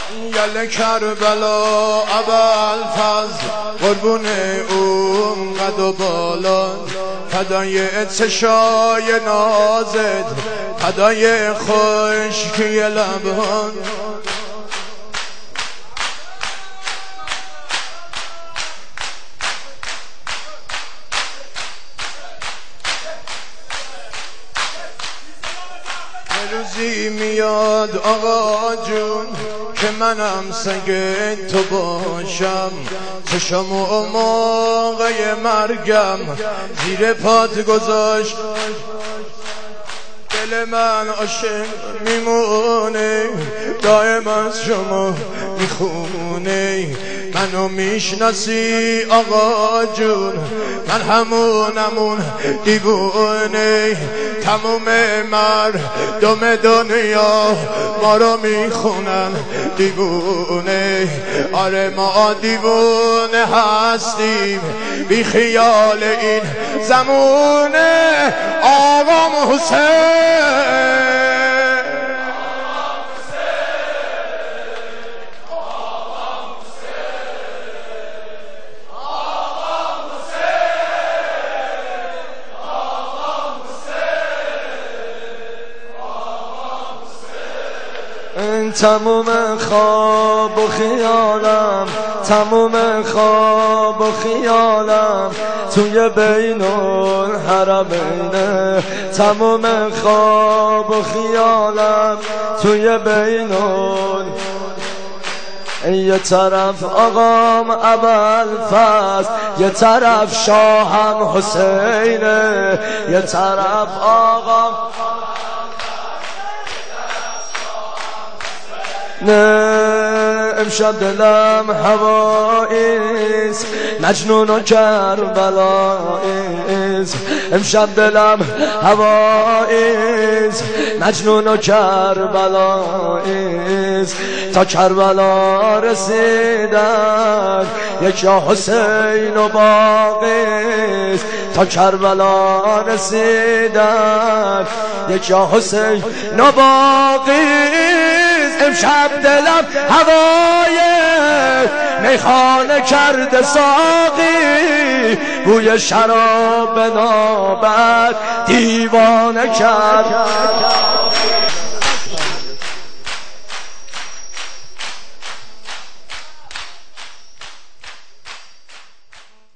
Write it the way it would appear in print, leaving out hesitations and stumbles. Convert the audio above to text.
یل کربلا ابوالفضل قربون اون قد و بالا فدای چشای نازت فدای خشکی لبان روزی میاد آقا جون که منم سنگ تو باشم چشم و موقع مرگم زیر پات گذاشت دل من عاشق میمونه دائم از شما میخونه منو میشناسی آقا جون من همون دیوونه تموم مردم دنیا ما رو میخونن دیوونه آره ما دیوونه هستیم بی خیال این زمونه آقا حسین تموم خواب و خیالم تموم خواب و خیالم توی بین الحرمینه تموم خواب و خیالم توی بین یه طرف آقام ابوالفضل یه طرف شاهم حسینه یه طرف آقام نه امشب دلم هواییست مجنون و کربلاییست امشب دلم هواییست مجنون و کربلاییست تا کربلا رسیدن یک یا حسین و باقیست تا کربلا رسیدن یک یا حسین و باقیست امشب دلم هوای میخانه کرده ساقی بوی شراب نابد دیوانه کرد